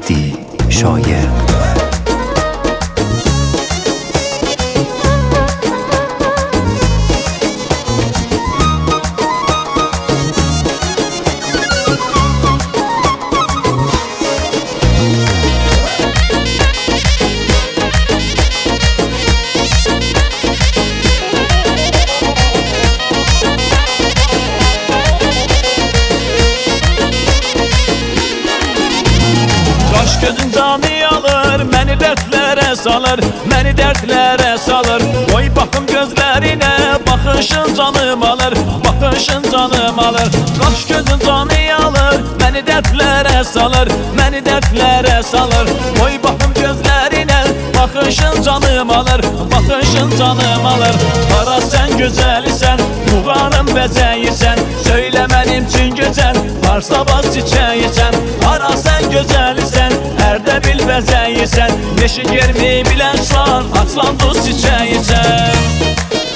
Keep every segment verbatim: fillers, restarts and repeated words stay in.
Mehdi Şair. Kaş gözün canı alır, məni dərdlərə salır, məni dərdlərə salır. Oy baxım gözlərinə, baxışın canım alır, baxışın canım alır. Kaş gözün canı alır, məni dərdlərə salır, məni dərdlərə salır. Oy baxım gözlərinə, baxışın canım alır, baxışın canım alır. Ara sən gözəlisən, muğanın bəzəyisən, söylə mənim üçün gözəl, varsa baz çiçəyisən. Ara sən gözəlisən, ərdə bil bəzəyisən, neşin yermi bilən şan, açlan duz çiçəyisən.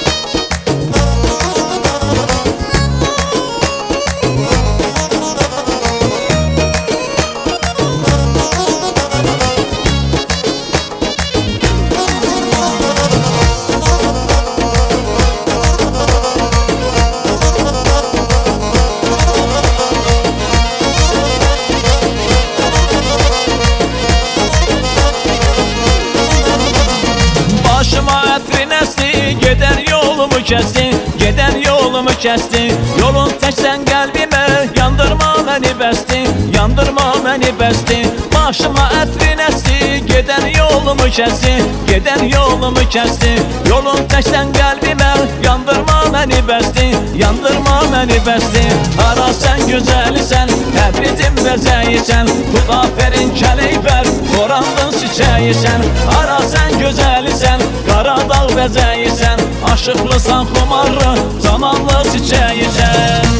Başıma ətrin əsdi, gedən yolumu kəsdi, gedən yolumu kəsdi. Yolun təksən qəlbimə, yandırma məni bəsdi, yandırma məni bəsdi. Başıma ətrin əsdi, gedən yolumu kəsdi, gedən yolumu kəsdi. Yolun təksən qəlbimə, yandırma məni bəsdi, yandırma məni bəsdi. Ara sən gözəlisən, təbrizim bəzəyisən, Xudafərin kələkbər, orandın çiçəyisən. Ara sən gözəlisən, Qaradağ bəzəyisən, aşıqlısan xumarlı, zamanlı çiçəyisən.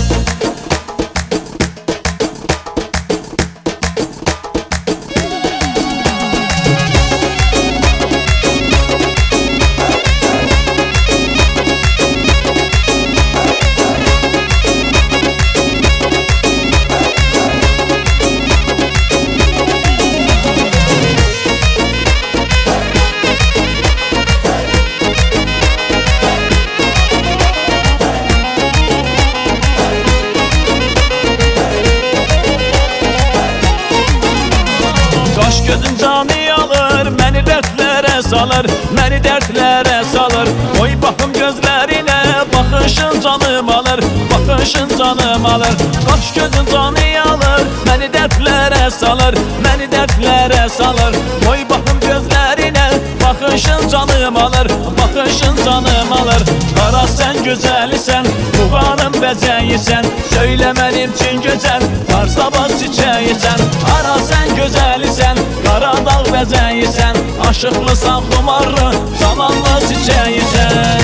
Kaş gözün canı alır, məni dərdlərə salır, məni dərdlərə salır. Oy baxım gözlərinə, baxışın canım alır, baxışın canım alır. Kaş gözün canı alır, məni dərdlərə salır, məni dərdlərə salır. Oy baxım gözlərinə, baxışın canım alır, baxışın canım alır. Ara sən gözəlisən, muğanın bəzəyisən, söylə mənim üçün gözəl, varsa baz çiçəyisən. Ara sən gözəlisən, Qaradağ bəzəyisən, aşıqlısan xumarlı, zamanlı çiçəyisən.